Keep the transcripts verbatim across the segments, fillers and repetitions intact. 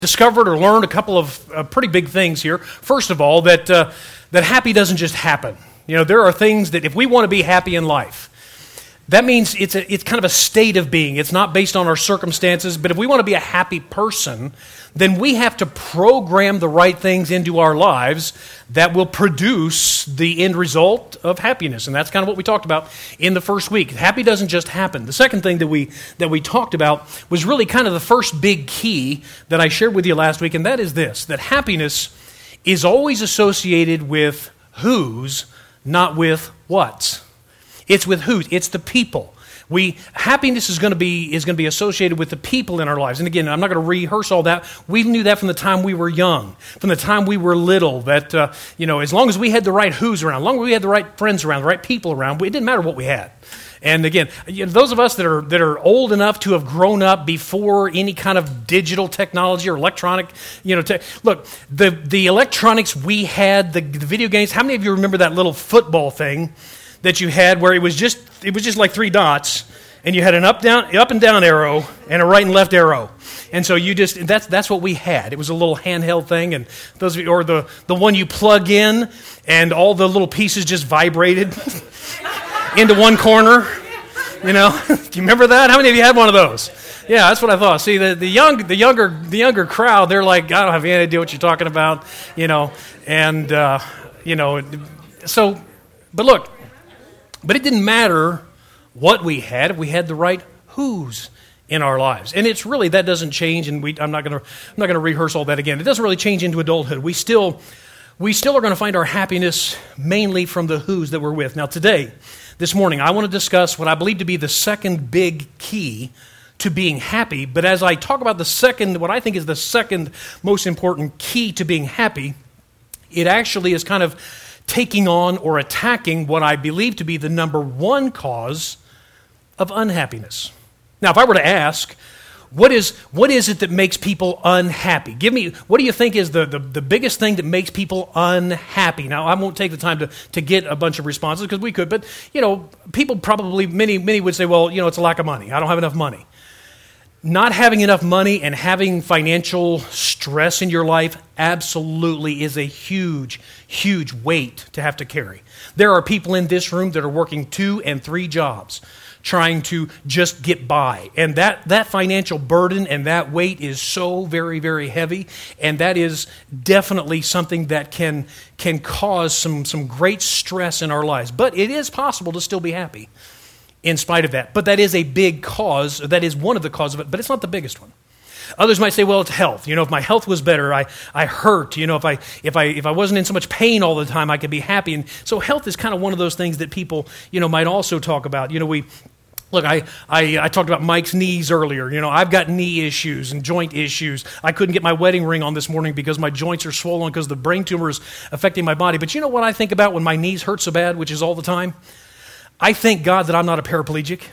discovered or learned a couple of uh, pretty big things here. First of all, that uh, that happy doesn't just happen. You know, there are things that if we want to be happy in life, that means it's a, it's kind of a state of being. It's not based on our circumstances, but if we want to be a happy person, then we have to program the right things into our lives that will produce the end result of happiness. And that's kind of what we talked about in the first week. Happy doesn't just happen. The second thing that we that we talked about was really kind of the first big key that I shared with you last week, and that is this, that happiness is always associated with whose, not with what's. It's with who. It's the people. We happiness is going to be is going to be associated with the people in our lives. And again, I'm not going to rehearse all that. We knew that from the time we were young, from the time we were little. That uh, you know, as long as we had the right who's around, as long as we had the right friends around, the right people around, it didn't matter what we had. And again, you know, those of us that are that are old enough to have grown up before any kind of digital technology or electronic, you know, te- look, the the electronics we had, the, the video games. How many of you remember that little football thing that you had where it was just it was just like three dots, and you had an up down up and down arrow and a right and left arrow, and so you just that's that's what we had. It was a little handheld thing, and those of you, or the the one you plug in, and all the little pieces just vibrated into one corner. You know, do you remember that? How many of you had one of those? Yeah, that's what I thought. See, the, the young the younger the younger crowd, they're like, I don't have any idea what you're talking about, you know, and uh, you know, so, but look. But it didn't matter what we had if we had the right who's in our lives. And it's really, that doesn't change, and we, I'm not going to I'm not going to rehearse all that again. It doesn't really change into adulthood. We still we still are going to find our happiness mainly from the who's that we're with. Now today, this morning, I want to discuss what I believe to be the second big key to being happy. But as I talk about the second, what I think is the second most important key to being happy, it actually is kind of taking on or attacking what I believe to be the number one cause of unhappiness. Now, if I were to ask, what is what is it that makes people unhappy? Give me, what do you think is the, the, the biggest thing that makes people unhappy? Now, I won't take the time to, to get a bunch of responses because we could, but, you know, people probably, many, many would say, well, you know, it's a lack of money. I don't have enough money. Not having enough money and having financial stress in your life absolutely is a huge, huge weight to have to carry. There are people in this room that are working two and three jobs trying to just get by. And that, that financial burden and that weight is so very, very heavy. And that is definitely something that can, can cause some, some great stress in our lives. But it is possible to still be happy in spite of that. But that is a big cause. That is one of the causes of it, but it's not the biggest one. Others might say, well, it's health. You know, if my health was better, I, I hurt. You know, if I if I if I wasn't in so much pain all the time, I could be happy. And so health is kind of one of those things that people, you know, might also talk about. You know, we Look, I, I I talked about Mike's knees earlier. You know, I've got knee issues and joint issues. I couldn't get my wedding ring on this morning because my joints are swollen because the brain tumor is affecting my body. But you know what I think about when my knees hurt so bad, which is all the time? I thank God that I'm not a paraplegic.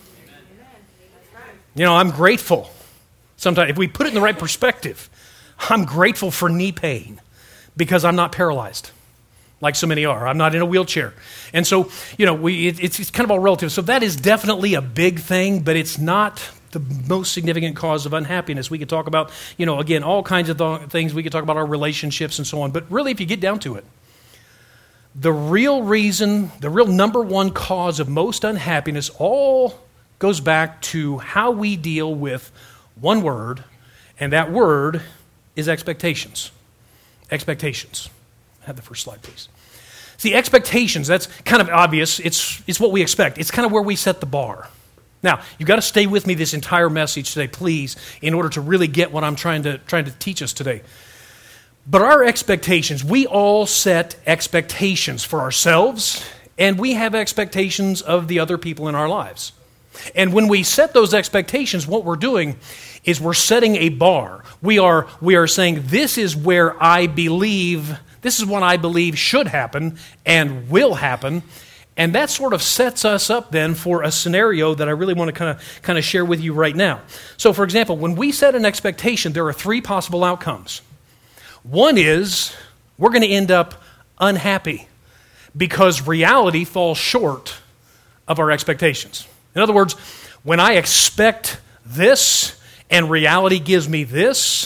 You know, I'm grateful. Sometimes, if we put it in the right perspective, I'm grateful for knee pain because I'm not paralyzed like so many are. I'm not in a wheelchair. And so, you know, we it, it's, it's kind of all relative. So that is definitely a big thing, but it's not the most significant cause of unhappiness. We could talk about, you know, again, all kinds of th- things. We could talk about our relationships and so on. But really, if you get down to it, the real reason, the real number one cause of most unhappiness all goes back to how we deal with one word, and that word is expectations. Expectations. Have the first slide, please. See, expectations, that's kind of obvious. It's, it's what we expect. It's kind of where we set the bar. Now, you've got to stay with me this entire message today, please, in order to really get what I'm trying to trying to teach us today. But our expectations, we all set expectations for ourselves, and we have expectations of the other people in our lives. And when we set those expectations, what we're doing is we're setting a bar. We are, we are saying, this is where I believe, this is what I believe should happen and will happen. And that sort of sets us up then for a scenario that I really want to kind of kind of share with you right now. So, for example, when we set an expectation, there are three possible outcomes. One is we're going to end up unhappy because reality falls short of our expectations. In other words, when I expect this and reality gives me this,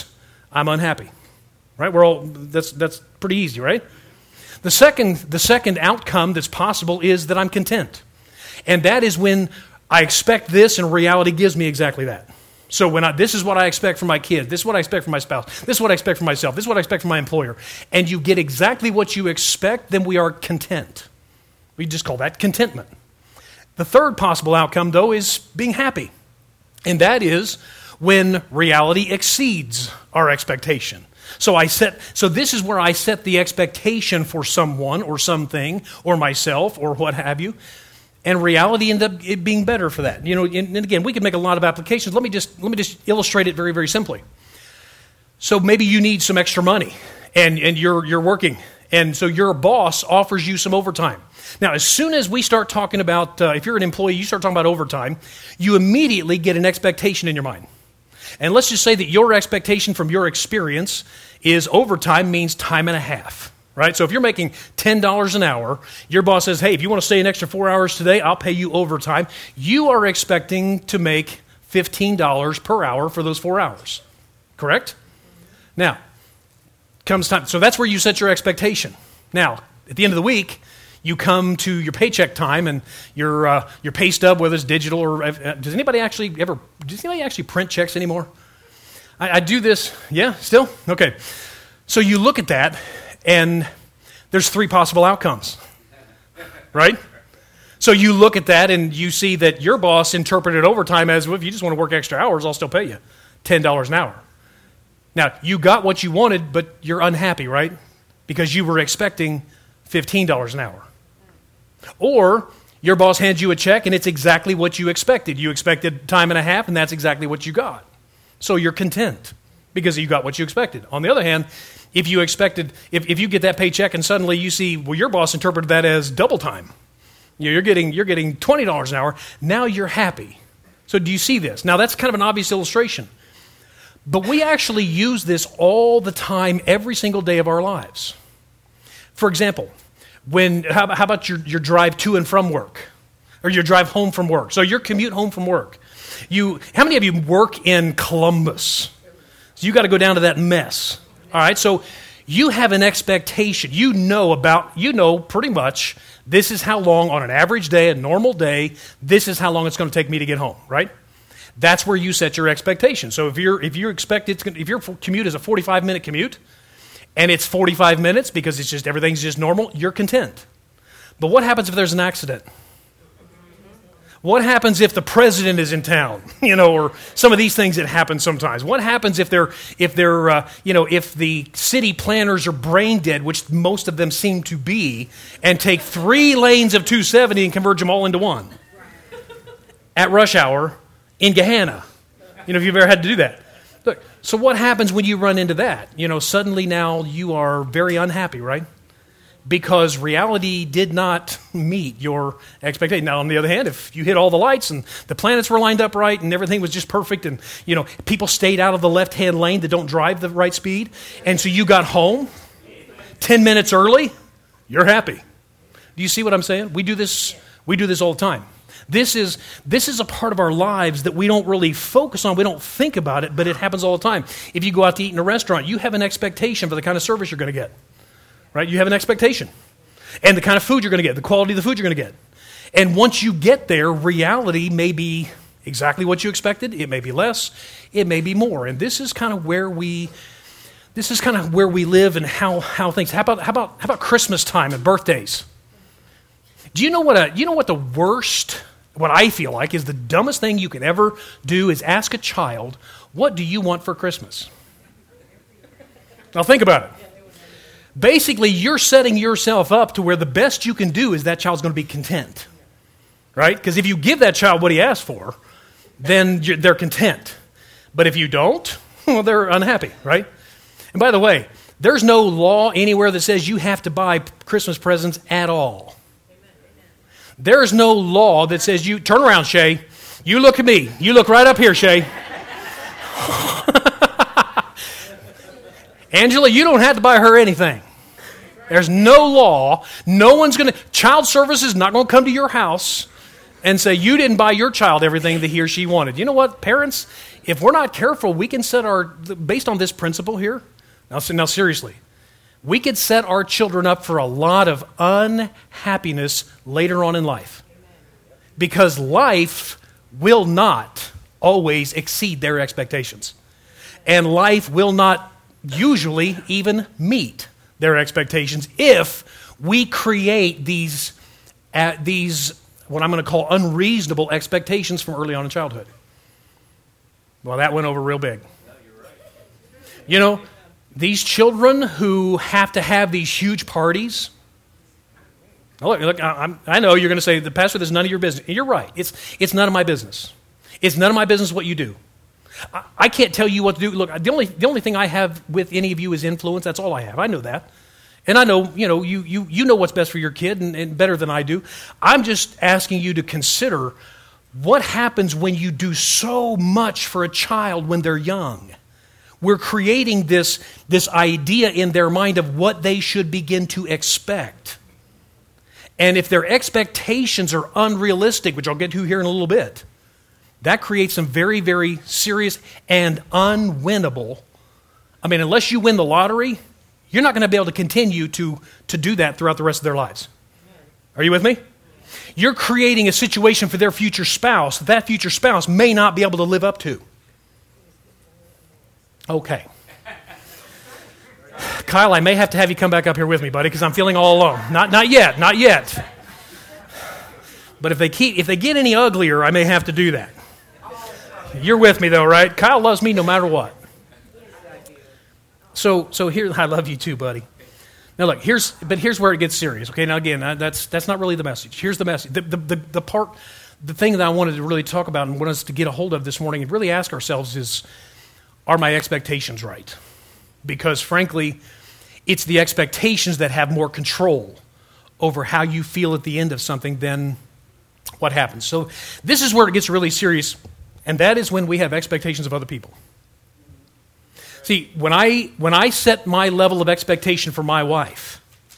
I'm unhappy. Right? We're all that's that's pretty easy, right? The second the second outcome that's possible is that I'm content. And that is when I expect this and reality gives me exactly that. So when I, this is what I expect from my kids, this is what I expect from my spouse, this is what I expect from myself, this is what I expect from my employer, and you get exactly what you expect, then we are content. We just call that contentment. The third possible outcome, though, is being happy. And that is when reality exceeds our expectation. So I set. So this is where I set the expectation for someone or something or myself or what have you, and reality ended up it being better for that. You know, and, and again, we could make a lot of applications. Let me just let me just illustrate it very very simply. So maybe you need some extra money, and and you're you're working, and so your boss offers you some overtime. Now, as soon as we start talking about, uh, if you're an employee, you start talking about overtime, you immediately get an expectation in your mind. And let's just say that your expectation from your experience is overtime means time and a half, right? So if you're making ten dollars an hour, your boss says, hey, if you want to stay an extra four hours today, I'll pay you overtime. You are expecting to make fifteen dollars per hour for those four hours, correct? Now, comes time. So that's where you set your expectation. Now, at the end of the week, you come to your paycheck time and your uh, your pay stub, whether it's digital or uh, does anybody actually ever does anybody actually print checks anymore? I, I do this, yeah, still okay. So you look at that, and there's three possible outcomes, right? So you look at that, and you see that your boss interpreted overtime as, well, if you just want to work extra hours, I'll still pay you ten dollars an hour. Now you got what you wanted, but you're unhappy, right? Because you were expecting fifteen dollars an hour. Or your boss hands you a check and it's exactly what you expected. You expected time and a half and that's exactly what you got. So you're content because you got what you expected. On the other hand, if you expected, if, if you get that paycheck and suddenly you see, well, your boss interpreted that as double time. You're getting, you're getting twenty dollars an hour. Now you're happy. So do you see this? Now that's kind of an obvious illustration. But we actually use this all the time, every single day of our lives. For example, when how, how about your, your drive to and from work, or your drive home from work? So your commute home from work. You, how many of you work in Columbus? So you got to go down to that mess. All right, so you have an expectation. You know about, you know pretty much this is how long on an average day, a normal day, this is how long it's going to take me to get home, right? That's where you set your expectation. So if you're if you expect it's if your commute is a forty-five minute commute, and it's forty-five minutes because it's just everything's just normal, you're content. But what happens if there's an accident? What happens if the president is in town? You know, or some of these things that happen sometimes. What happens if they're if they're uh, you know if the city planners are brain dead, which most of them seem to be, and take three lanes of two seventy and converge them all into one at rush hour in Gehenna? You know, if you've ever had to do that. Look, so what happens when you run into that? You know, suddenly now you are very unhappy, right? Because reality did not meet your expectation. Now, on the other hand, if you hit all the lights and the planets were lined up right and everything was just perfect and, you know, people stayed out of the left-hand lane that don't drive the right speed, and so you got home ten minutes early, you're happy. Do you see what I'm saying? We do this, we do this all the time. This is this is a part of our lives that we don't really focus on. We don't think about it, but it happens all the time. If you go out to eat in a restaurant, you have an expectation for the kind of service you're going to get, right? You have an expectation. And the kind of food you're going to get, the quality of the food you're going to get. And once you get there, reality may be exactly what you expected. It may be less. It may be more. And this is kind of where we this is kind of where we live and how, how things. How about how about how about Christmas time and birthdays? Do you know what a you know what the worst What I feel like is the dumbest thing you can ever do is ask a child, what do you want for Christmas? Now think about it. Basically, you're setting yourself up to where the best you can do is that child's going to be content, right? Because if you give that child what he asked for, then they're content. But if you don't, well, they're unhappy, right? And by the way, there's no law anywhere that says you have to buy Christmas presents at all. There is no law that says you, turn around, Shay. You look at me. You look right up here, Shay. Angela, you don't have to buy her anything. There's no law. No one's going to, child service is not going to come to your house and say, you didn't buy your child everything that he or she wanted. You know what, parents? If we're not careful, we can set our, based on this principle here, now, now seriously, we could set our children up for a lot of unhappiness later on in life. Because life will not always exceed their expectations. And life will not usually even meet their expectations if we create these, uh, these what I'm going to call unreasonable expectations from early on in childhood. Well, that went over real big. You know, these children who have to have these huge parties. Oh, look, look I, I'm, I know you're going to say, the pastor, this is none of your business. You're right. It's, it's none of my business. It's none of my business what you do. I, I can't tell you what to do. Look, the only, the only thing I have with any of you is influence. That's all I have. I know that. And I know, you know, you you you know what's best for your kid and, and better than I do. I'm just asking you to consider what happens when you do so much for a child when they're young. We're creating this, this idea in their mind of what they should begin to expect. And if their expectations are unrealistic, which I'll get to here in a little bit, that creates some very, very serious and unwinnable. I mean, unless you win the lottery, you're not going to be able to continue to, to do that throughout the rest of their lives. Are you with me? You're creating a situation for their future spouse that that future spouse may not be able to live up to. Okay. Kyle, I may have to have you come back up here with me, buddy, because I'm feeling all alone. Not not yet, not yet. But if they keep if they get any uglier, I may have to do that. You're with me though, right? Kyle loves me no matter what. So so here, I love you too, buddy. Now look, here's but here's where it gets serious. Okay, now again, that's that's not really the message. Here's the message. The the the, the part, the thing that I wanted to really talk about and want us to get a hold of this morning and really ask ourselves is, are my expectations right? Because frankly, it's the expectations that have more control over how you feel at the end of something than what happens. So this is where it gets really serious, and that is when we have expectations of other people. See, when I when I set my level of expectation for my wife,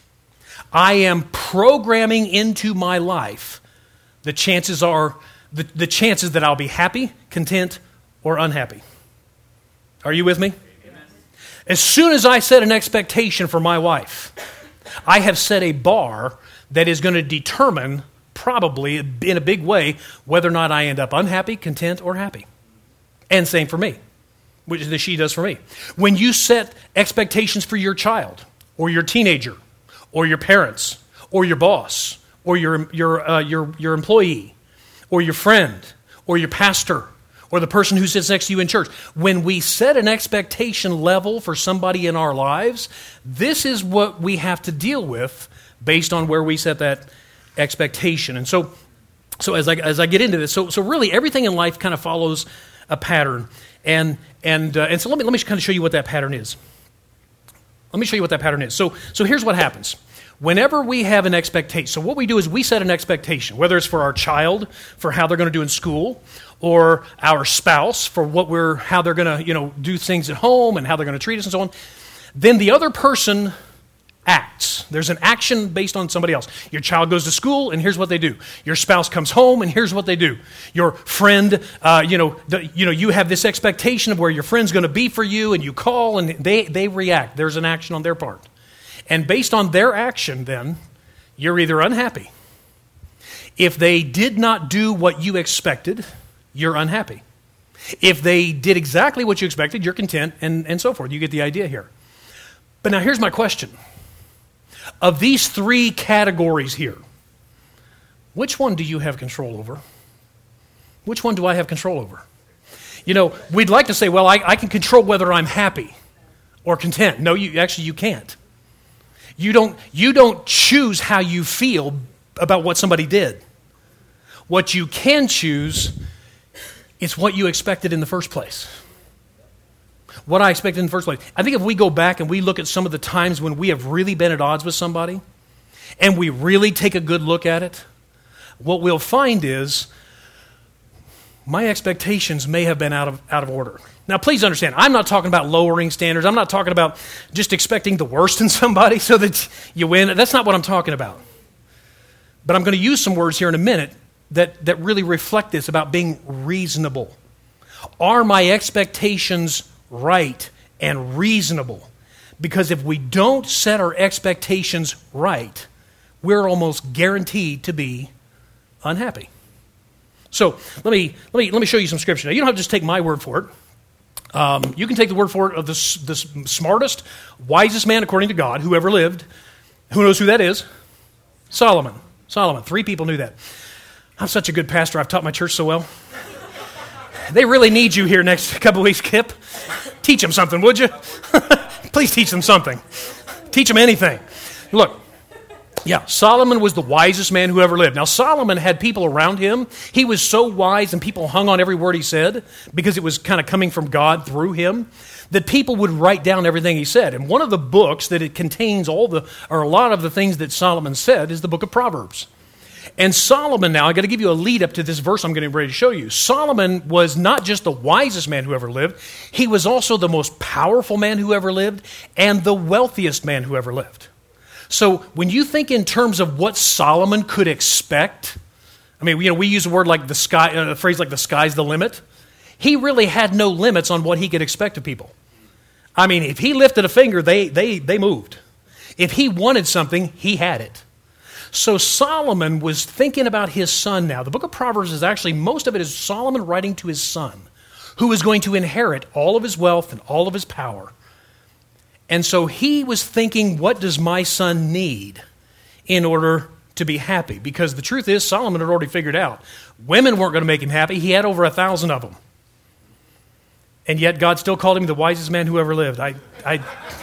I am programming into my life the chances are the, the chances that I'll be happy, content, or unhappy. Are you with me? Amen. As soon as I set an expectation for my wife, I have set a bar that is going to determine, probably in a big way, whether or not I end up unhappy, content, or happy. And same for me, which is that she does for me. When you set expectations for your child, or your teenager, or your parents, or your boss, or your your uh, your your employee, or your friend, or your pastor, or the person who sits next to you in church, when we set an expectation level for somebody in our lives, this is what we have to deal with based on where we set that expectation. And so, so as I as I get into this, so so really everything in life kind of follows a pattern. And and uh, and so let me let me kind of show you what that pattern is. Let me show you what that pattern is. So so here's what happens. Whenever we have an expectation, so what we do is we set an expectation, whether it's for our child, for how they're going to do in school, or our spouse, for what we're how they're going to, you know, do things at home and how they're going to treat us and so on. Then the other person acts. There's an action based on somebody else. Your child goes to school, and here's what they do. Your spouse comes home, and here's what they do. Your friend, uh, you know, the, you know, you have this expectation of where your friend's going to be for you, and you call, and they they react. There's an action on their part, and based on their action, then you're either unhappy. If they did not do what you expected, you're unhappy. If they did exactly what you expected, you're content, and and so forth. You get the idea here. But now here's my question. Of these three categories here, which one do you have control over? Which one do I have control over? You know, we'd like to say, well, I, I can control whether I'm happy or content. No, you actually you can't. You don't you don't choose how you feel about what somebody did. What you can choose is what you expected in the first place. What I expected in the first place. I think if we go back and we look at some of the times when we have really been at odds with somebody, and we really take a good look at it, what we'll find is my expectations may have been out of out of order. Now, please understand, I'm not talking about lowering standards. I'm not talking about just expecting the worst in somebody so that you win. That's not what I'm talking about. But I'm going to use some words here in a minute that, that really reflect this about being reasonable. Are my expectations right and reasonable? Because if we don't set our expectations right, we're almost guaranteed to be unhappy. So let me let me let me show you some scripture. Now, you don't have to just take my word for it. Um, you can take the word for it of the, the smartest, wisest man according to God who ever lived. Who knows who that is? Solomon. Solomon. Three people knew that. I'm such a good pastor. I've taught my church so well. They really need you here next couple weeks, Kip. Teach them something, would you? Please teach them something. Teach them anything. Look, yeah, Solomon was the wisest man who ever lived. Now, Solomon had people around him. He was so wise, and people hung on every word he said because it was kind of coming from God through him, that people would write down everything he said. And one of the books that it contains all the, or a lot of the things that Solomon said is the book of Proverbs. And Solomon, now, I've got to give you a lead up to this verse I'm getting ready to show you. Solomon was not just the wisest man who ever lived, he was also the most powerful man who ever lived and the wealthiest man who ever lived. So when you think in terms of what Solomon could expect, I mean, you know, we use a word like the sky, a phrase like the sky's the limit. He really had no limits on what he could expect of people. I mean, if he lifted a finger, they they they moved. If he wanted something, he had it. So Solomon was thinking about his son now. The book of Proverbs is actually, most of it is Solomon writing to his son, who is going to inherit all of his wealth and all of his power. And so he was thinking, what does my son need in order to be happy? Because the truth is, Solomon had already figured out, women weren't going to make him happy. He had over a thousand of them. And yet God still called him the wisest man who ever lived. I... I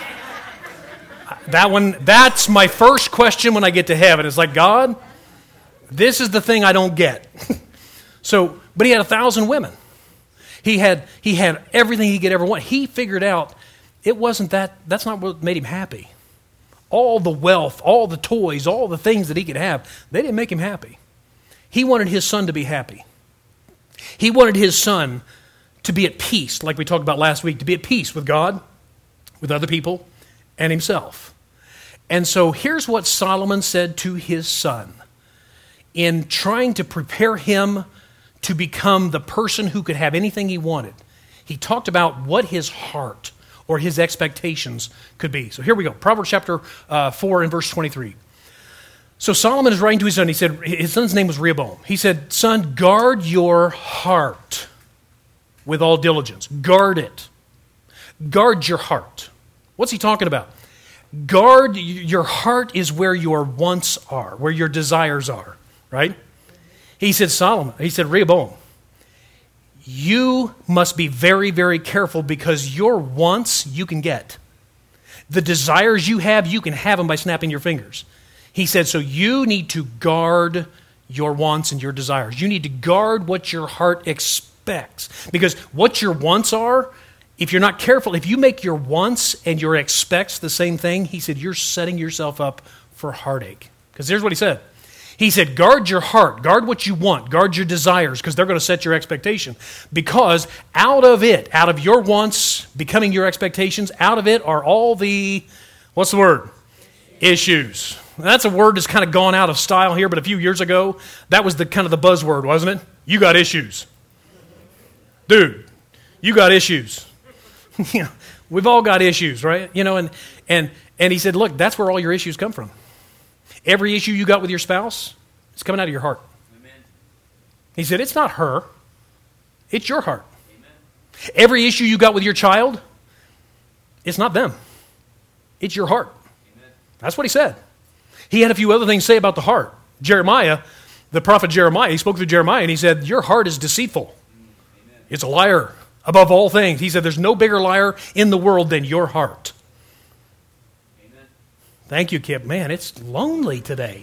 That one, that's my first question when I get to heaven. It's like, God, this is the thing I don't get. So, but he had a thousand women. He had he had everything he could ever want. He figured out it wasn't that, that's not what made him happy. All the wealth, all the toys, all the things that he could have, they didn't make him happy. He wanted his son to be happy. He wanted his son to be at peace, like we talked about last week, to be at peace with God, with other people, and himself. And so here's what Solomon said to his son in trying to prepare him to become the person who could have anything he wanted. He talked about what his heart or his expectations could be. So here we go. Proverbs chapter uh, four and verse twenty-three. So Solomon is writing to his son. He said, his son's name was Rehoboam. He said, son, guard your heart with all diligence. Guard it. Guard your heart. What's he talking about? Guard, your heart is where your wants are, where your desires are, right? He said, Solomon, he said, Rehoboam, you must be very, very careful because your wants you can get. The desires you have, you can have them by snapping your fingers. He said, so you need to guard your wants and your desires. You need to guard what your heart expects. Because what your wants are, if you're not careful, if you make your wants and your expects the same thing, he said, you're setting yourself up for heartache. Because here's what he said. He said, guard your heart, guard what you want, guard your desires, because they're going to set your expectation. Because out of it, out of your wants becoming your expectations, out of it are all the, what's the word? Issues. That's a word that's kind of gone out of style here, but a few years ago, that was the kind of the buzzword, wasn't it? You got issues. Dude, you got issues. You know, we've all got issues, right? You know, and and and he said, look, that's where all your issues come from. Every issue you got with your spouse, it's coming out of your heart. Amen. He said, it's not her. It's your heart. Amen. Every issue you got with your child, it's not them. It's your heart. Amen. That's what he said. He had a few other things to say about the heart. Jeremiah, the prophet Jeremiah, he spoke through Jeremiah, and he said, your heart is deceitful. Amen. It's a liar. Above all things, he said, there's no bigger liar in the world than your heart. Amen. Thank you, Kip. Man, it's lonely today.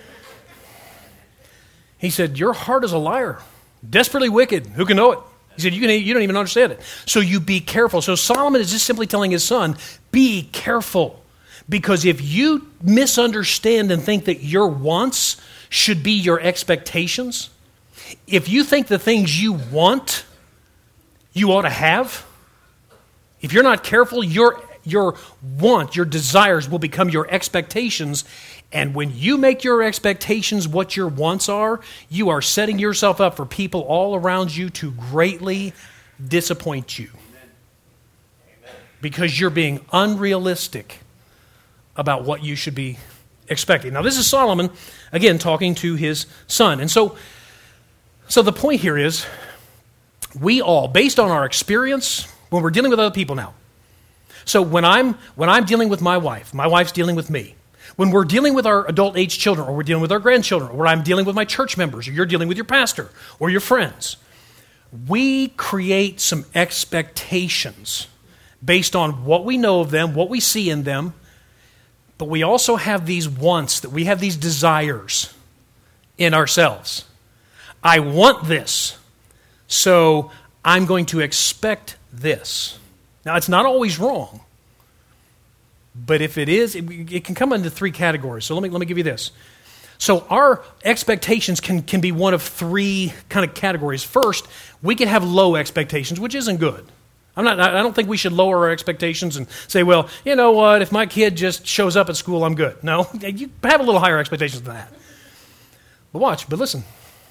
He said, your heart is a liar, desperately wicked. Who can know it? He said, you, can, you don't even understand it. So you be careful. So Solomon is just simply telling his son, be careful. Because if you misunderstand and think that your wants should be your expectations, if you think the things you want you ought to have, if you're not careful, your your want, your desires will become your expectations, And when you make your expectations what your wants are, you are setting yourself up for people all around you to greatly disappoint you. Because you're being unrealistic about what you should be expecting. Now, this is Solomon, again, talking to his son. And so, so the point here is, we all, based on our experience, when we're dealing with other people now. So when I'm when I'm dealing with my wife, my wife's dealing with me. When we're dealing with our adult age children, or we're dealing with our grandchildren, or I'm dealing with my church members, or you're dealing with your pastor, or your friends, we create some expectations based on what we know of them, what we see in them, but we also have these wants, that we have these desires in ourselves. I want this, so I'm going to expect this. Now, it's not always wrong, but if it is, it, it can come into three categories. So let me let me give you this. So our expectations can, can be one of three kind of categories. First, we can have low expectations, which isn't good. I'm not. I don't think we should lower our expectations and say, well, you know what, if my kid just shows up at school, I'm good. No, you have a little higher expectations than that. But watch, but listen.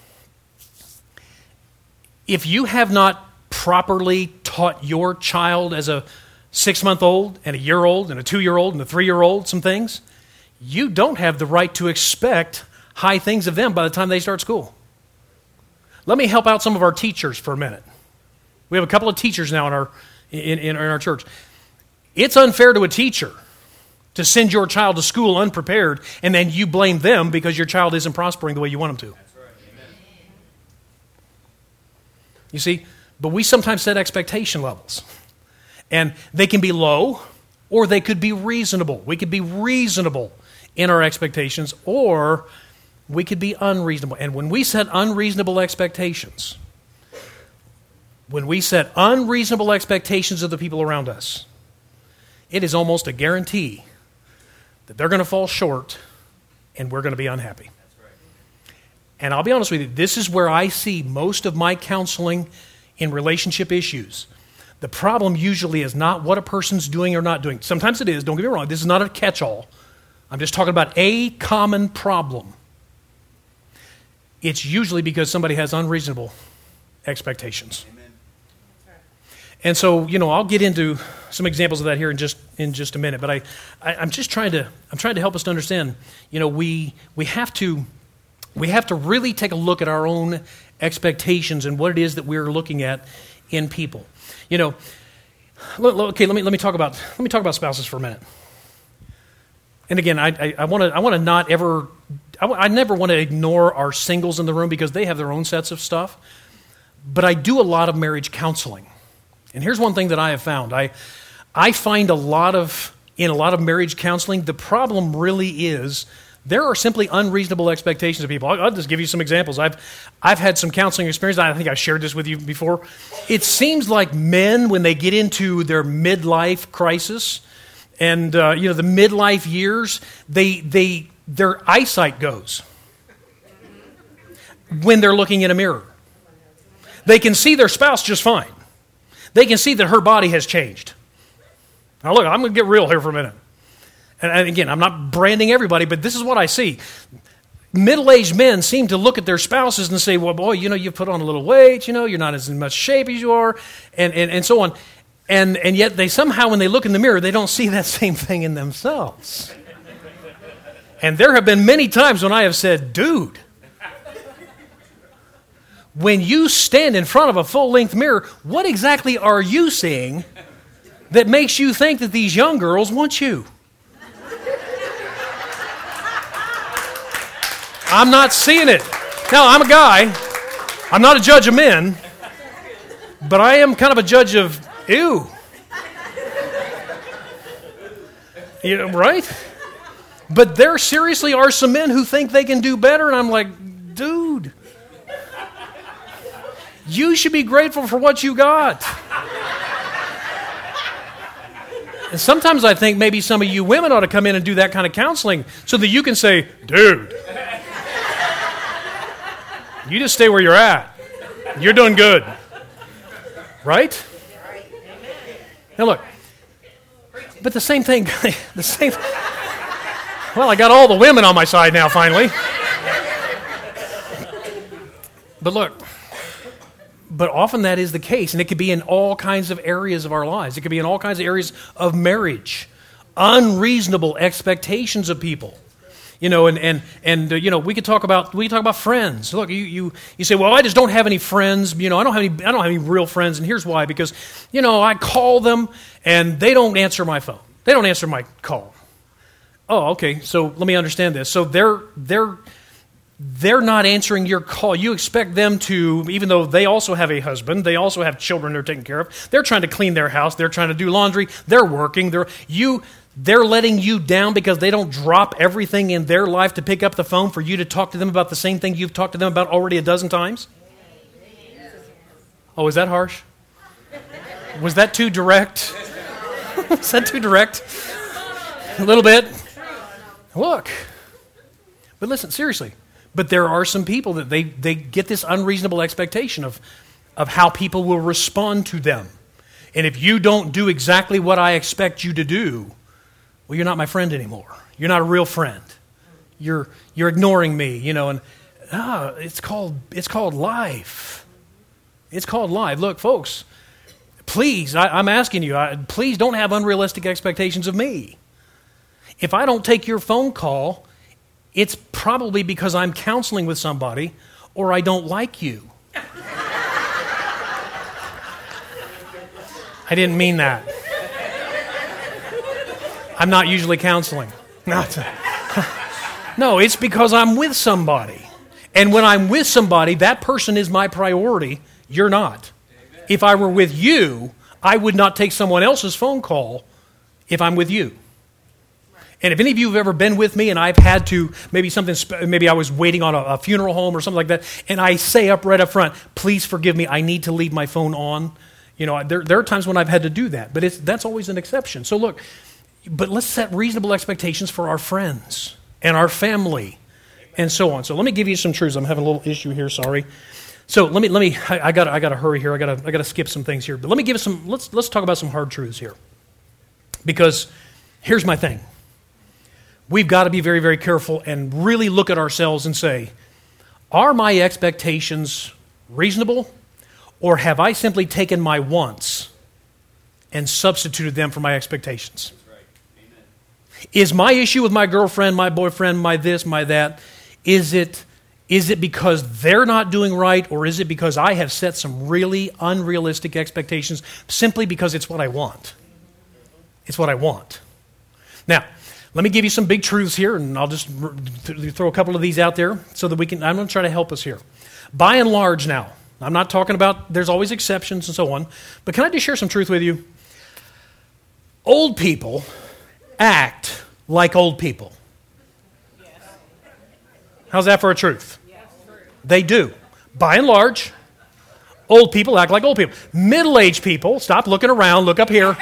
If you have not properly taught your child as a six-month-old and a year-old and a two-year-old and a three-year-old some things, you don't have the right to expect high things of them by the time they start school. Let me help out some of our teachers for a minute. We have a couple of teachers now in our in, in our church. It's unfair to a teacher to send your child to school unprepared and then you blame them because your child isn't prospering the way you want them to. That's right. Amen. You see, but we sometimes set expectation levels. And they can be low or they could be reasonable. We could be reasonable in our expectations or we could be unreasonable. And when we set unreasonable expectations, when we set unreasonable expectations of the people around us, it is almost a guarantee that they're going to fall short and we're going to be unhappy. That's right. And I'll be honest with you, this is where I see most of my counseling in relationship issues. The problem usually is not what a person's doing or not doing. Sometimes it is, don't get me wrong. This is not a catch-all. I'm just talking about a common problem. It's usually because somebody has unreasonable expectations. Amen. And so, you know, I'll get into some examples of that here in just in just a minute. But I, I I'm just trying to I'm trying to help us to understand. You know, we we have to we have to really take a look at our own expectations and what it is that we're looking at in people. You know, okay. Let me let me talk about let me talk about spouses for a minute. And again, I I want to I want to not ever I, I never want to ignore our singles in the room because they have their own sets of stuff. But I do a lot of marriage counseling. And here's one thing that I have found. I I find a lot of, in a lot of marriage counseling, the problem really is there are simply unreasonable expectations of people. I'll, I'll just give you some examples. I've I've had some counseling experience. I think I've shared this with you before. It seems like men, when they get into their midlife crisis and uh, you know the midlife years, they they their eyesight goes when they're looking in a mirror. They can see their spouse just fine. They can see that her body has changed. Now look, I'm going to get real here for a minute. And, and again, I'm not branding everybody, but this is what I see. Middle-aged men seem to look at their spouses and say, well, boy, you know, you've put on a little weight, you know, you're not as in much shape as you are, and, and, and so on. And, and yet they somehow, when they look in the mirror, they don't see that same thing in themselves. And there have been many times when I have said, dude, when you stand in front of a full-length mirror, what exactly are you seeing that makes you think that these young girls want you? I'm not seeing it. Now, I'm a guy. I'm not a judge of men, but I am kind of a judge of, ew. You know, right? But there seriously are some men who think they can do better, and I'm like, dude, you should be grateful for what you got. And sometimes I think maybe some of you women ought to come in and do that kind of counseling so that you can say, dude, you just stay where you're at. You're doing good. Right? Now look, but the same thing, the same Well, I got all the women on my side now, finally. But look, but often that is the case, and it could be in all kinds of areas of our lives. It could be in all kinds of areas of marriage. Unreasonable expectations of people. You know, and and and uh, you know, we could talk about we could talk about friends. Look, you you you say, well, I just don't have any friends. You know, I don't have any I don't have any real friends, and here's why: because you know, I call them and they don't answer my phone. They don't answer my call. Oh, okay. So let me understand this. So they're they're they're not answering your call. You expect them to, even though they also have a husband, they also have children they're taking care of. They're trying to clean their house. They're trying to do laundry. They're working. They're you. They're letting you down because they don't drop everything in their life to pick up the phone for you to talk to them about the same thing you've talked to them about already a dozen times? Oh, is that harsh? Was that too direct? Was that too direct? A little bit? Look. But listen, seriously. But there are some people that they, they get this unreasonable expectation of, of how people will respond to them. And if you don't do exactly what I expect you to do, well, you're not my friend anymore. You're not a real friend. You're you're ignoring me, you know, and ah, it's called it's called life. It's called life. Look, folks, please, I, I'm asking you, I, please don't have unrealistic expectations of me. If I don't take your phone call, it's probably because I'm counseling with somebody or I don't like you. I didn't mean that. I'm not usually counseling. No, it's because I'm with somebody. And when I'm with somebody, that person is my priority. You're not. If I were with you, I would not take someone else's phone call if I'm with you. And if any of you have ever been with me and I've had to, maybe something, maybe I was waiting on a, a funeral home or something like that, and I say up right up front, please forgive me, I need to leave my phone on. You know, there, there are times when I've had to do that, but it's, that's always an exception. So look, but let's set reasonable expectations for our friends and our family and so on. So let me give you some truths. I'm having a little issue here, sorry. So let me, let me, I, I got I got to hurry here. I got to I got to skip some things here. But let me give some, let's, let's talk about some hard truths here. Because here's my thing. We've got to be very, very careful and really look at ourselves and say, are my expectations reasonable? Or have I simply taken my wants and substituted them for my expectations? That's right. Amen. Is my issue with my girlfriend, my boyfriend, my this, my that, is it, is it because they're not doing right, or is it because I have set some really unrealistic expectations simply because it's what I want? It's what I want. Now, let me give you some big truths here, and I'll just throw a couple of these out there so that we can, I'm going to try to help us here. By and large now, I'm not talking about, there's always exceptions and so on, but can I just share some truth with you? Old people act like old people. Yes. How's that for a truth? Yes. They do. By and large, old people act like old people. Middle-aged people, stop looking around, look up here.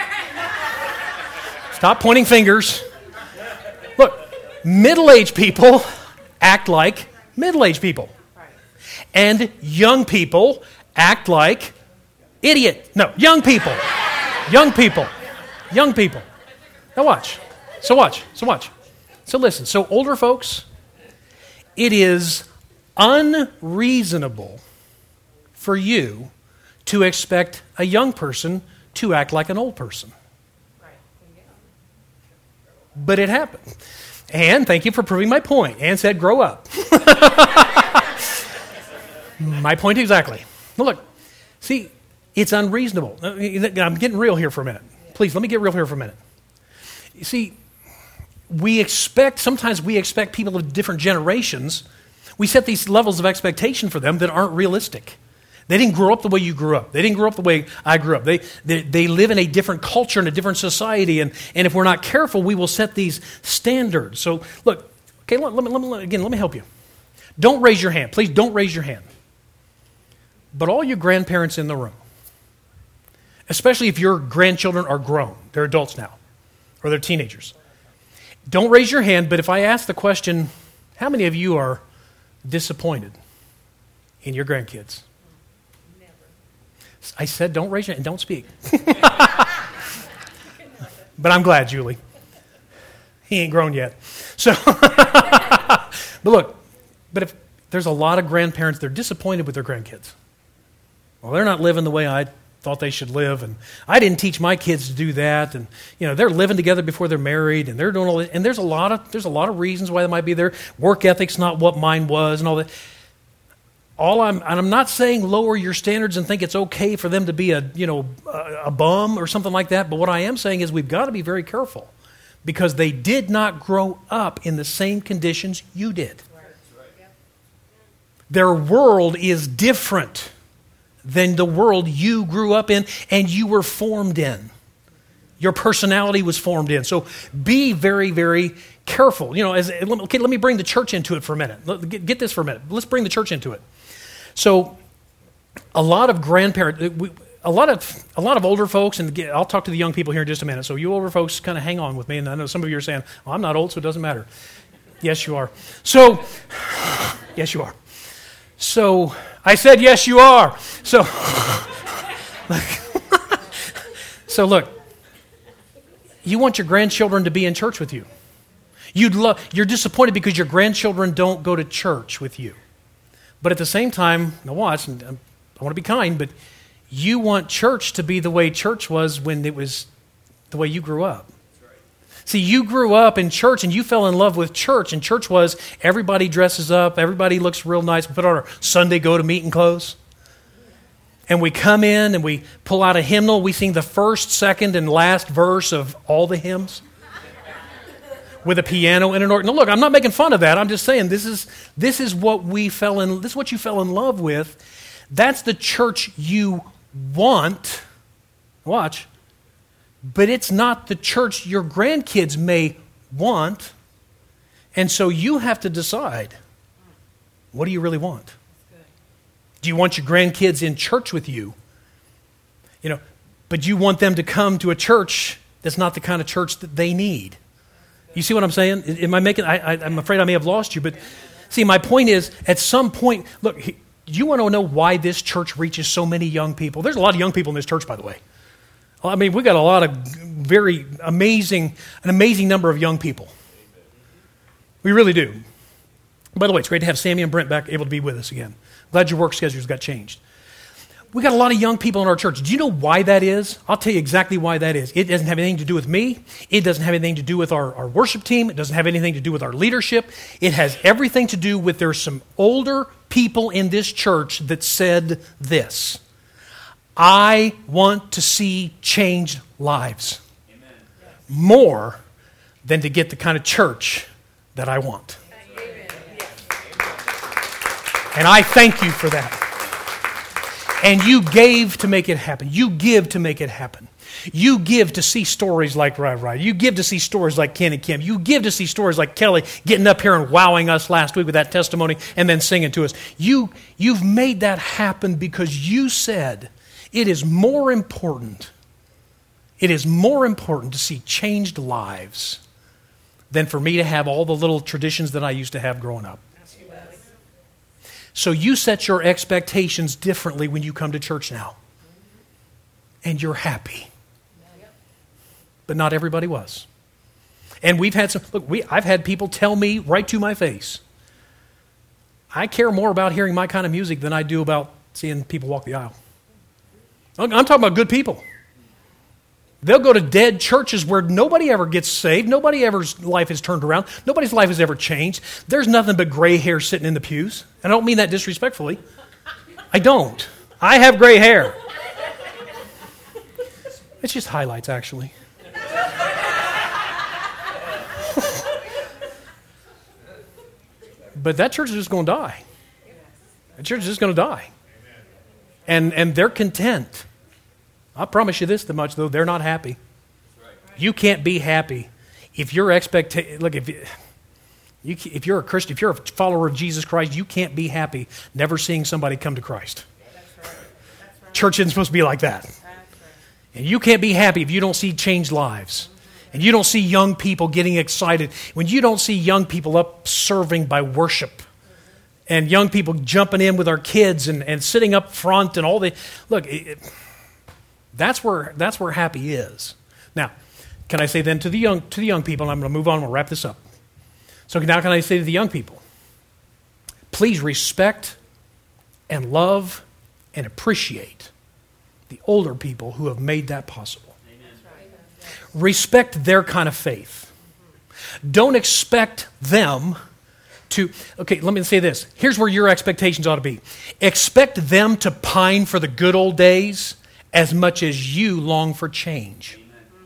Stop pointing fingers. Look, middle-aged people act like middle-aged people. And young people act like idiot. No, young people. Young people. Young people. Now watch. So watch. So watch. So listen. So older folks, it is unreasonable for you to expect a young person to act like an old person. But it happened. And thank you for proving my point. Ann said, grow up. My point exactly. Now look, see, it's unreasonable. I'm getting real here for a minute. Please, let me get real here for a minute. You see, we expect, sometimes we expect people of different generations, we set these levels of expectation for them that aren't realistic. They didn't grow up the way you grew up. They didn't grow up the way I grew up. They, they, they live in a different culture and a different society, and, and if we're not careful, we will set these standards. So, look, okay, let, let me, let me, again, let me help you. Don't raise your hand. Please don't raise your hand. But all your grandparents in the room, especially if your grandchildren are grown, they're adults now, or they're teenagers, don't raise your hand, but if I ask the question, how many of you are disappointed in your grandkids? Never. I said don't raise your hand, don't speak. But I'm glad, Julie. He ain't grown yet. So, but look, but if there's a lot of grandparents, they're disappointed with their grandkids. Well, they're not living the way I thought they should live, and I didn't teach my kids to do that, and you know they're living together before they're married, and they're doing all that, and there's a lot of there's a lot of reasons why they might be there. Work ethic's not what mine was, and all that. All I'm and I'm not saying lower your standards and think it's okay for them to be a you know a, a bum or something like that. But what I am saying is we've got to be very careful because they did not grow up in the same conditions you did. Their world is different than the world you grew up in and you were formed in. Your personality was formed in. So be very, very careful. You know, as okay, let me bring the church into it for a minute. Let, get, get this for a minute. Let's bring the church into it. So a lot of grandparents, a lot of a lot of older folks, and I'll talk to the young people here in just a minute. So you older folks kind of hang on with me. And I know some of you are saying, well, I'm not old, so it doesn't matter. Yes, you are. So, yes, you are. So I said, yes, you are. So, so look, you want your grandchildren to be in church with you. You'd love, you're disappointed because your grandchildren don't go to church with you. But at the same time, now watch, and I want to be kind, but you want church to be the way church was when it was the way you grew up. See, you grew up in church and you fell in love with church, and church was everybody dresses up, everybody looks real nice. We put on our Sunday go-to-meeting clothes. And we come in and we pull out a hymnal. We sing the first, second, and last verse of all the hymns with a piano and an organ. Now, look, I'm not making fun of that. I'm just saying this is this is what we fell in. This is what you fell in love with. That's the church you want. Watch, but it's not the church your grandkids may want, and so you have to decide. What do you really want? Do you want your grandkids in church with you? You know, but you want them to come to a church that's not the kind of church that they need. You see what I'm saying? Am I making? I, I, I'm afraid I may have lost you, but see, my point is, at some point, look, do you want to know why this church reaches so many young people? There's a lot of young people in this church, by the way. I mean, we got a lot of very amazing, an amazing number of young people. We really do. By the way, it's great to have Sammy and Brent back able to be with us again. Glad your work schedules got changed. We got a lot of young people in our church. Do you know why that is? I'll tell you exactly why that is. It doesn't have anything to do with me. It doesn't have anything to do with our, our worship team. It doesn't have anything to do with our leadership. It has everything to do with there's some older people in this church that said this: I want to see changed lives. Amen. More than to get the kind of church that I want. And I thank you for that. And you gave to make it happen. You give to make it happen. You give to see stories like Right Right. You give to see stories like Ken and Kim. You give to see stories like Kelly getting up here and wowing us last week with that testimony and then singing to us. You, you've made that happen because you said it is more important, it is more important to see changed lives than for me to have all the little traditions that I used to have growing up. So you set your expectations differently when you come to church now. And you're happy. But not everybody was. And we've had some, look, we, I've had people tell me right to my face, I care more about hearing my kind of music than I do about seeing people walk the aisle. I'm talking about good people. They'll go to dead churches where nobody ever gets saved. Nobody ever's life is turned around. Nobody's life has ever changed. There's nothing but gray hair sitting in the pews. And I don't mean that disrespectfully. I don't. I have gray hair. It's just highlights, actually. But that church is just going to die. That church is just going to die. And, and they're content. I promise you this much, though, they're not happy. You can't be happy if your expectation, look, if you, you, if you're a Christian, if you're a follower of Jesus Christ, you can't be happy never seeing somebody come to Christ. That's right. That's right. Church isn't supposed to be like that. That's right. And you can't be happy if you don't see changed lives. And you don't see young people getting excited. When you don't see young people up serving by worship. And young people jumping in with our kids and, and sitting up front and all the, look, it, That's where that's where happy is. Now, can I say then to the young to the young people, and I'm going to move on, we'll wrap this up. So now can I say to the young people, please respect and love and appreciate the older people who have made that possible. Amen. Respect their kind of faith. Don't expect them to, okay, let me say this. Here's where your expectations ought to be. Expect them to pine for the good old days as much as you long for change.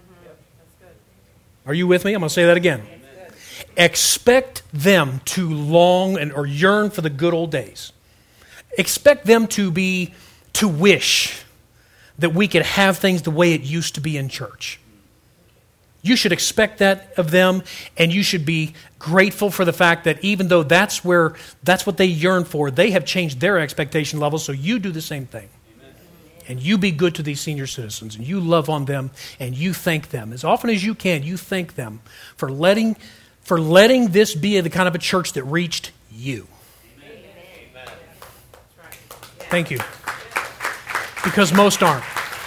Are you with me? I'm going to say that again. Amen. Expect them to long and or yearn for the good old days. Expect them to be, to wish that we could have things the way it used to be in church. You should expect that of them, and you should be grateful for the fact that even though that's where, that's what they yearn for, they have changed their expectation levels, so you do the same thing. And you be good to these senior citizens, and you love on them, and you thank them. As often as you can, you thank them for letting, for letting this be the kind of a church that reached you. Amen. Thank you. Because most aren't.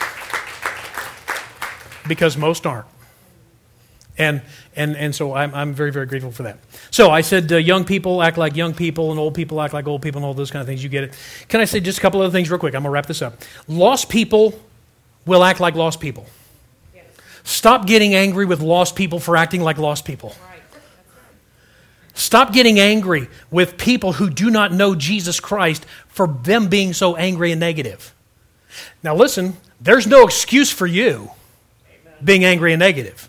Because most aren't. And and and so I'm I'm very, very grateful for that. So I said uh, young people act like young people and old people act like old people and all those kind of things. You get it. Can I say just a couple other things real quick? I'm going to wrap this up. Lost people will act like lost people. Yes. Stop getting angry with lost people for acting like lost people. Right. That's right. Stop getting angry with people who do not know Jesus Christ for them being so angry and negative. Now listen, there's no excuse for you Amen. Being angry and negative.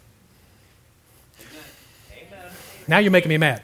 Now you're making me mad.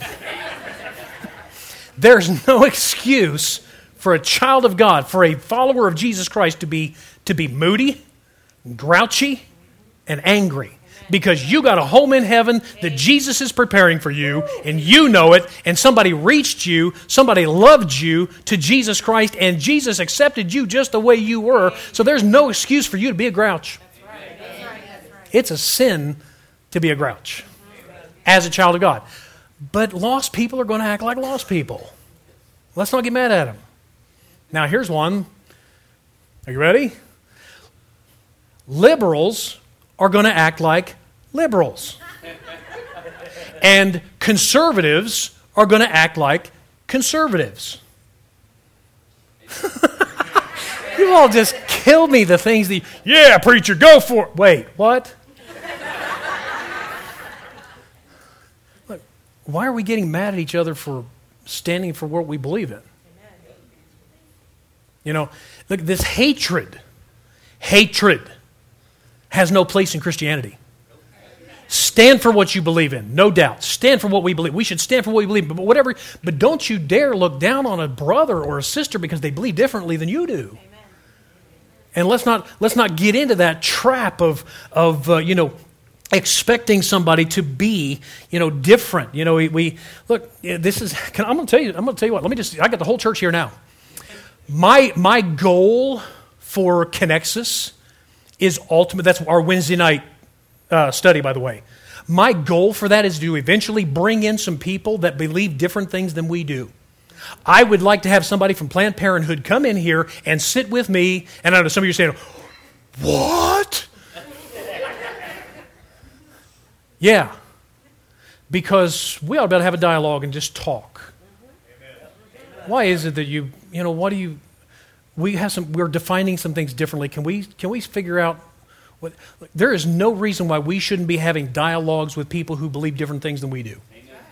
There's no excuse for a child of God, for a follower of Jesus Christ to be to be moody, grouchy, and angry. Because you got a home in heaven that Jesus is preparing for you, and you know it, and somebody reached you, somebody loved you to Jesus Christ, and Jesus accepted you just the way you were. So there's no excuse for you to be a grouch. It's a sin to be a grouch as a child of God. But lost people are going to act like lost people. Let's not get mad at them. Now, here's one. Are you ready? Liberals are going to act like liberals. And conservatives are going to act like conservatives. You all just killed me, the things that, yeah, preacher, go for it. Wait, what? Why are we getting mad at each other for standing for what we believe in? You know, look, this hatred, hatred has no place in Christianity. Stand for what you believe in, no doubt. Stand for what we believe. We should stand for what we believe, but whatever. But don't you dare look down on a brother or a sister because they believe differently than you do. And let's not let's not get into that trap of of uh, you know. expecting somebody to be, you know, different. You know, we, we look. This is. Can, I'm going to tell you. I'm going to tell you what. Let me just. I got the whole church here now. My my goal for Connexus is ultimate. That's our Wednesday night uh, study, by the way. My goal for that is to eventually bring in some people that believe different things than we do. I would like to have somebody from Planned Parenthood come in here and sit with me. And I know some of you are saying, "What?" Yeah, because we ought to be able to have a dialogue and just talk. Why is it that you, you know, what do you, we have some, we're defining some things differently. Can we, can we figure out what, there is no reason why we shouldn't be having dialogues with people who believe different things than we do.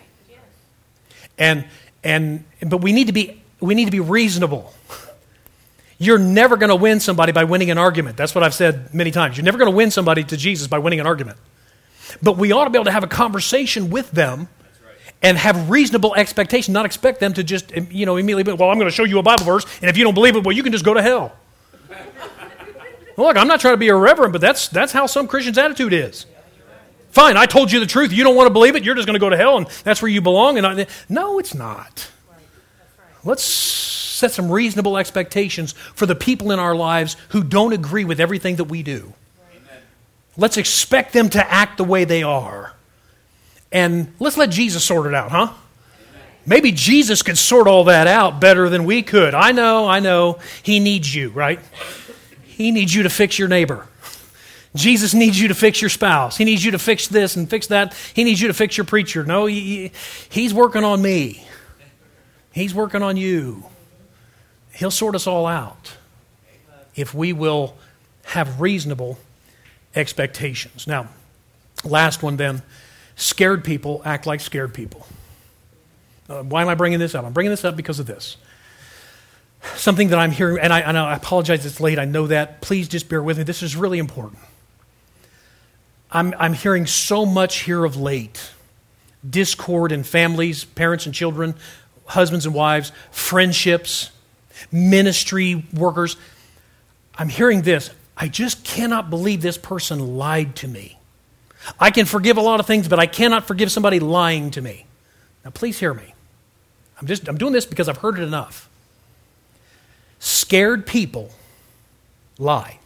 And, and, but we need to be, we need to be reasonable. You're never going to win somebody by winning an argument. That's what I've said many times. You're never going to win somebody to Jesus by winning an argument. But we ought to be able to have a conversation with them and have reasonable expectation, not expect them to just, you know, immediately, well, I'm going to show you a Bible verse, and if you don't believe it, well, you can just go to hell. Well, look, I'm not trying to be irreverent, but that's that's how some Christians' attitude is. Fine, I told you the truth. You don't want to believe it. You're just going to go to hell, and that's where you belong. And I, no, it's not. Let's set some reasonable expectations for the people in our lives who don't agree with everything that we do. Let's expect them to act the way they are. And let's let Jesus sort it out, huh? Maybe Jesus could sort all that out better than we could. I know, I know. He needs you, right? He needs you to fix your neighbor. Jesus needs you to fix your spouse. He needs you to fix this and fix that. He needs you to fix your preacher. No, he, he's working on me. He's working on you. He'll sort us all out if we will have reasonable expectations. Now, last one then, scared people act like scared people. Uh, why am I bringing this up? I'm bringing this up because of this. Something that I'm hearing, and I, and I apologize it's late, I know that. Please just bear with me. This is really important. I'm, I'm hearing so much here of late. Discord in families, parents and children, husbands and wives, friendships, ministry workers. I'm hearing this. I just cannot believe this person lied to me. I can forgive a lot of things, but I cannot forgive somebody lying to me. Now, please hear me. I'm just I'm doing this because I've heard it enough. Scared people lie.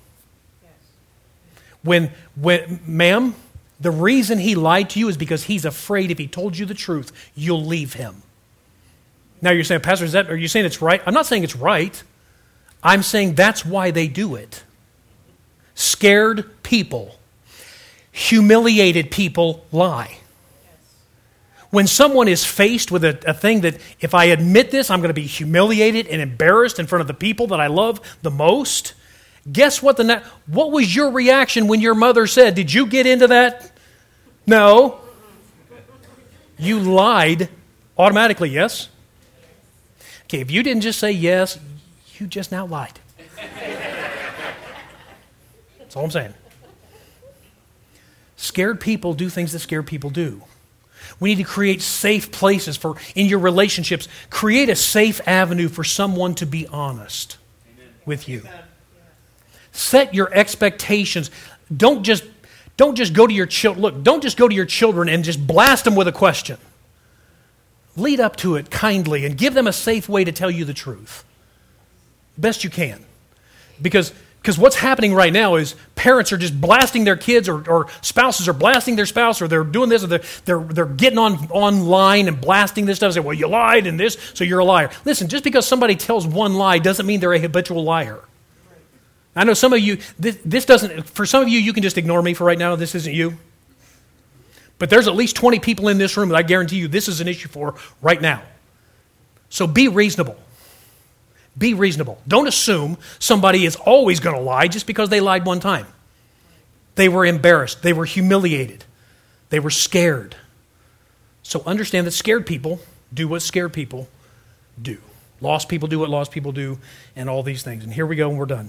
When, when, ma'am, the reason he lied to you is because he's afraid if he told you the truth, you'll leave him. Now you're saying, Pastor, is that, are you saying it's right? I'm not saying it's right. I'm saying that's why they do it. Scared people, humiliated people lie. When someone is faced with a, a thing that if I admit this, I'm going to be humiliated and embarrassed in front of the people that I love the most, guess what? The na- what was your reaction when your mother said, did you get into that? No. You lied automatically, yes? Okay, if you didn't just say yes, you just now lied. That's all I'm saying. Scared people do things that scared people do. We need to create safe places for, in your relationships, create a safe avenue for someone to be honest Amen. With you. Amen. Set your expectations. Don't just, don't just go to your children. Look, don't just go to your children and just blast them with a question. Lead up to it kindly and give them a safe way to tell you the truth. Best you can. Because Because what's happening right now is parents are just blasting their kids, or, or spouses are blasting their spouse, or they're doing this, or they're, they're, they're getting on online and blasting this stuff and say, well, you lied in this, so you're a liar. Listen, just because somebody tells one lie doesn't mean they're a habitual liar. I know some of you, this, this doesn't, for some of you, you can just ignore me for right now. This isn't you. But there's at least twenty people in this room that I guarantee you this is an issue for right now. So be reasonable. Be reasonable. Don't assume somebody is always going to lie just because they lied one time. They were embarrassed. They were humiliated. They were scared. So understand that scared people do what scared people do. Lost people do what lost people do, and all these things. And here we go, and we're done.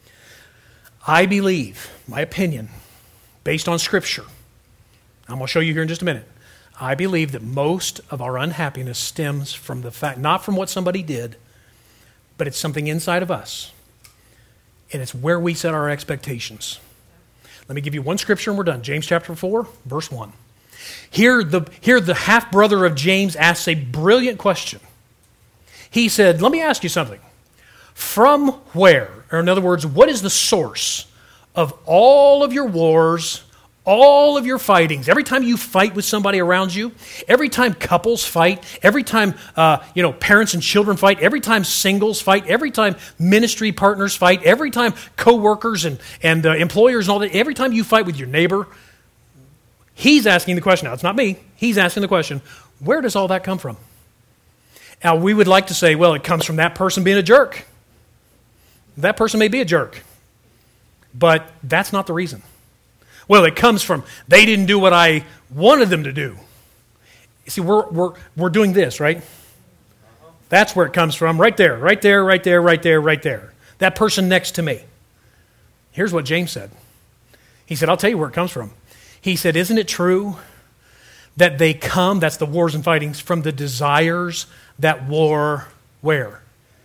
I believe, my opinion, based on Scripture, I'm going to show you here in just a minute, I believe that most of our unhappiness stems from the fact, not from what somebody did, but it's something inside of us. And it's where we set our expectations. Let me give you one scripture and we're done. James chapter four, verse one. Here the, here the half-brother of James asks a brilliant question. He said, let me ask you something. From where, or in other words, what is the source of all of your wars, all of your fightings? Every time you fight with somebody around you, every time couples fight, every time uh, you know parents and children fight, every time singles fight, every time ministry partners fight, every time co-workers and, and uh, employers and all that, every time you fight with your neighbor, he's asking the question. Now, it's not me. He's asking the question, where does all that come from? Now, we would like to say, well, it comes from that person being a jerk. That person may be a jerk, but that's not the reason. Well, it comes from they didn't do what I wanted them to do. You see, we're we're we're doing this, right? That's where it comes from, right there, right there, right there, right there, right there. That person next to me. Here's what James said. He said, I'll tell you where it comes from. He said, isn't it true that they come, that's the wars and fightings, from the desires that war where?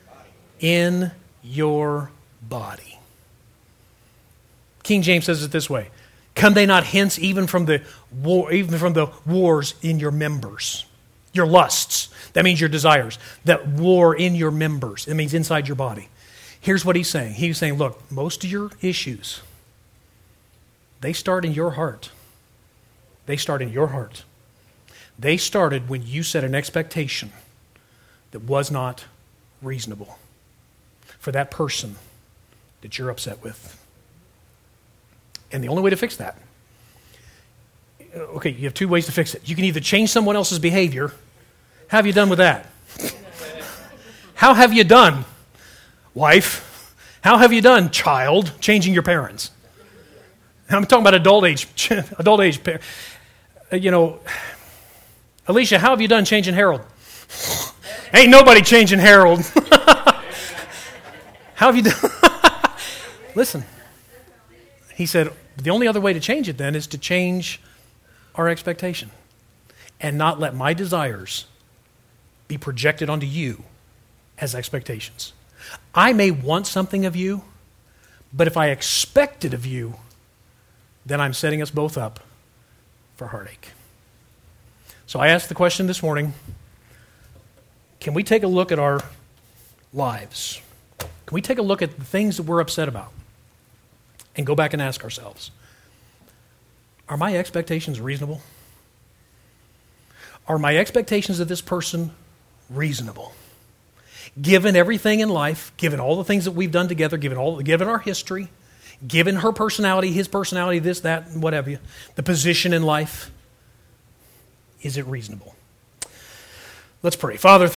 In your body. King James says it this way. Come they not hence even from the war, even from the wars in your members, your lusts. That means your desires. That war in your members. It means inside your body. Here's what he's saying. He's saying, look, most of your issues, they start in your heart. They start in your heart. They started when you set an expectation that was not reasonable for that person that you're upset with. And the only way to fix that, okay, you have two ways to fix it. You can either change someone else's behavior. How have you done with that? How have you done, wife? How have you done, child, changing your parents? I'm talking about adult age, adult age. You know, Alicia, how have you done changing Harold? Ain't nobody changing Harold. How have you done? Listen, he said, the only other way to change it then is to change our expectation and not let my desires be projected onto you as expectations. I may want something of you, but if I expect it of you, then I'm setting us both up for heartache. So I asked the question this morning, can we take a look at our lives? Can we take a look at the things that we're upset about and go back and ask ourselves, are my expectations reasonable? Are my expectations of this person reasonable? Given everything in life, given all the things that we've done together, given all, given our history, given her personality, his personality, this, that, and whatever, the position in life, is it reasonable? Let's pray. Father,